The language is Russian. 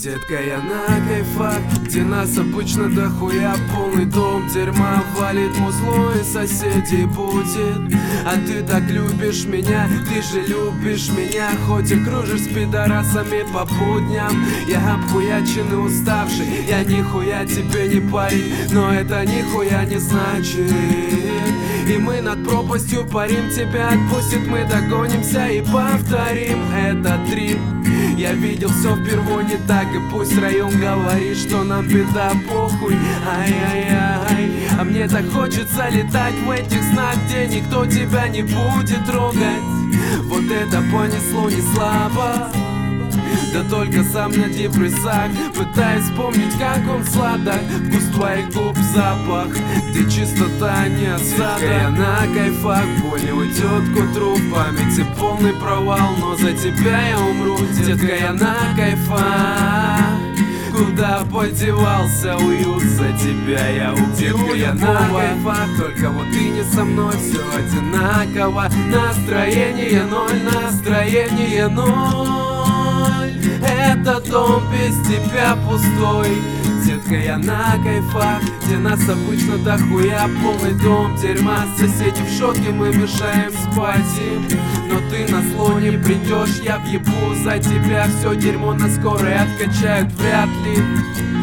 Детка, я на кайфах, где нас обычно дохуя. Полный дом дерьма, валит музло и соседей будет. А ты так любишь меня, ты же любишь меня. Хоть и кружишь с пидорасами по будням. Я обхуяченный, уставший, я нихуя тебе не парень. Но это нихуя не значит. И мы над пропастью парим, тебя отпустит, мы догонимся и повторим этот трип. Я видел все впервые не так, и пусть район говорит, что нам беда, похуй. Ай-яй-яй, а мне так хочется летать в этих снах, где никто тебя не будет трогать. Вот это понесло не слабо, да только сам на депрессах. Пытаюсь вспомнить, как он сладок, вкус твоих губ, запах, где чистота, не осада. Я на кайфах, боль не уйдет к утру, в памяти полный провал, но за тебя я умру. Детка, я на кайфах, куда подевался уют, за тебя я убью. Детка, я на кайфах, только вот ты не со мной, все одинаково. Настроение ноль, настроение ноль. Этот дом без тебя пустой. Детка, я на кайфах, где нас обычно дохуя. Полный дом дерьма, соседи в шоке, мы мешаем спать им. Но ты на зло не придешь, я въебу за тебя. Все дерьмо на скорой откачают вряд ли.